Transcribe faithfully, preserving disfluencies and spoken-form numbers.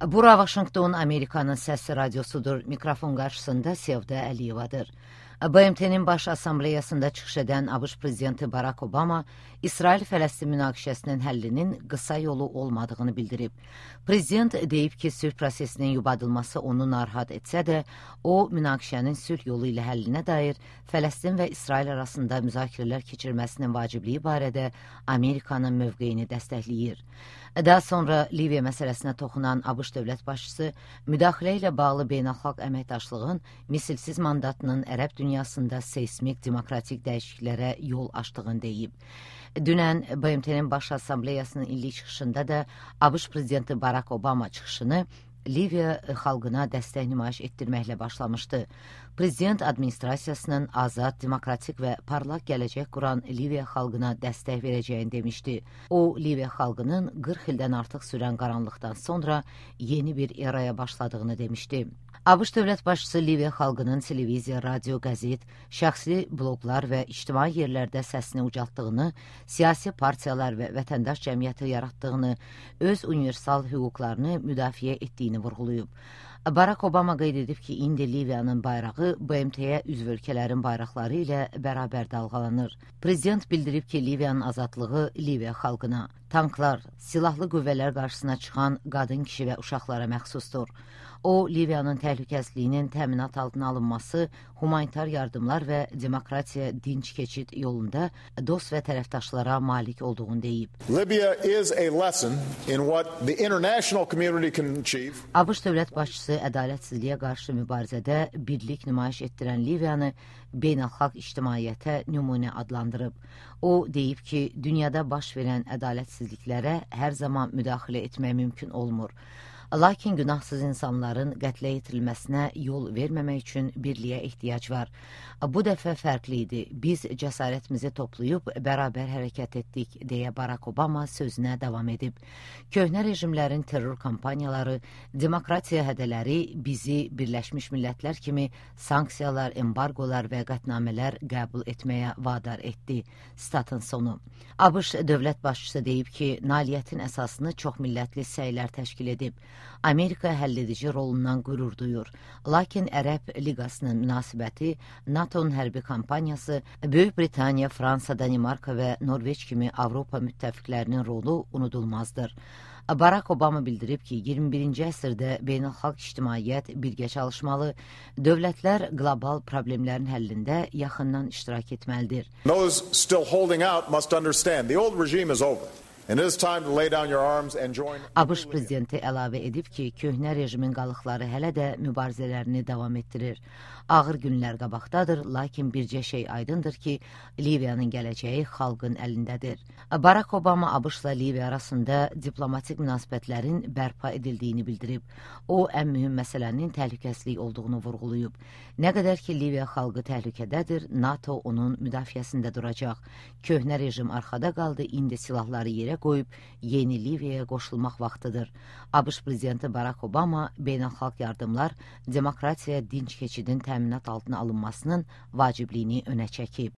Bura Vaşinqton Amerikanın səsi radyosudur. Mikrofon qarşısında Sevda Əliyevadır. B M T'nin Baş Assambleyasında çıxış edən ABŞ prezidenti Barack Obama, İsrail-Fələstin münaqişəsinin həllinin qısa yolu olmadığını bildirib. Prezident deyib ki, sülh prosesinin yubadılması onu narahat etsə də, o, münaqişənin sülh yolu ilə həllinə dair Fələstin və İsrail arasında müzakirələr keçirməsinin vacibliyi barədə Amerikanın mövqeyini dəstəkləyir. Daha sonra Liviya məsələsinə toxunan ABŞ dövlət başçısı müdaxilə ilə bağlı beynəlxalq əməkdaşlığın misilsiz mandatının ərəb dünyasında seismik demokratik dəyişikliklərə yol açdığını deyib. Dünən B M T'nin Baş Assambleyasının illik çıxışında da ABŞ prezidenti Barack Obama çıxışını Liviya xalqına dəstək nümayiş etdirməklə başlamışdı. Prezident administrasiyasının azad, demokratik və parlaq gələcək quran Liviya xalqına dəstək verəcəyini demişdi. O, Liviya xalqının qırx ildən artıq sürən qaranlıqdan sonra yeni bir eraya başladığını demişdi. ABŞ dövlət başçısı Liviya xalqının televiziya, radio, qəzet, şəxsi bloqlar və ictimai yerlərdə səsini ucaltdığını, siyasi partiyalar və vətəndaş cəmiyyəti yaratdığını, öz universal hüquqlarını müdafiə etdiyini vurğulayıb. Barack Obama qeyd edib ki, indi Liviyanın bayrağı B M T'yə üzv ölkələrin bayraqları ilə bərabər dalğalanır. Prezident bildirib ki, Liviyanın azadlığı Liviya xalqına, tanklar, silahlı qüvvələr qarşısına çıxan qadın, kişi və uşaqlara məxsusdur. O, Liviyanın təhlükəsizliyinin təminat altına alınması, humanitar yardımlar və demokratiya dinç keçid yolunda dost və tərəfdaşlara malik olduğunu deyib. Libya is a lesson in what the international community can achieve. ABŞ dövlət başçısı ədalətsizliyə qarşı mübarizədə birlik nümayiş etdirən Liviyanı beynəlxalq ictimaiyyətə nümunə adlandırıb. O, deyib ki, dünyada baş verən ədalətsizliklərə hər zaman müdaxilə etmək mümkün olmur. Lakin günahsız insanların qətlə yetirilməsinə yol verməmək üçün birliyə ehtiyac var. Bu dəfə fərqli idi. Biz cəsarətimizi toplayıb bərabər hərəkət etdik, deyə Barack Obama sözünə davam edib. Köhnə rejimlərin terror kampaniyaları, demokratiya hədələri bizi Birləşmiş Millətlər kimi sanksiyalar, embargolar və qətnamələr qəbul etməyə vadar etdi. Statın sonu. ABŞ dövlət başçısı deyib ki, nailiyyətin əsasını çoxmillətli səylər təşkil edib. Amerika həlledici rolundan qürur duyur. Lakin Ərəb Liqasının münasibəti, NATO'nun hərbi kampaniyası, Böyük Britaniya, Fransa, Danimarka və Norveç kimi Avropa müttəfiqlərinin rolu unudulmazdır. Barack Obama bildirib ki, iyirmi birinci əsrdə beynəlxalq ictimaiyyət birgə çalışmalı, dövlətlər qlobal problemlərin həllində yaxından iştirak etməlidir. Those still holding out must understand the old regime is over. And it is time to lay down your arms and join. ABŞ prezidenti əlavə edib ki, köhnə rejimin qalıqları hələ də mübarizələrini davam etdirir. Ağır günlər qabaqdadır, lakin bircə şey aydındır ki, Liviyanın gələcəyi xalqın əlindədir. Barack Obama ABŞ-la Liviya arasında diplomatik münasibətlərin bərpa edildiyini bildirib. O, ən mühüm məsələnin təhlükəsizlik olduğunu vurğulayıb. Nə qədər ki, Liviya xalqı təhlükədədir, NATO onun müdafiəsində duracaq. Köhnə rejim arxada qaldı, indi silahları yerə qoyub yeni Liviyaya qoşulmaq vaxtıdır. ABŞ prezidenti Barack Obama beynəlxalq yardımlar, demokratiya, dinç keçidin təminat altına alınmasının vacibliyini önə çəkib.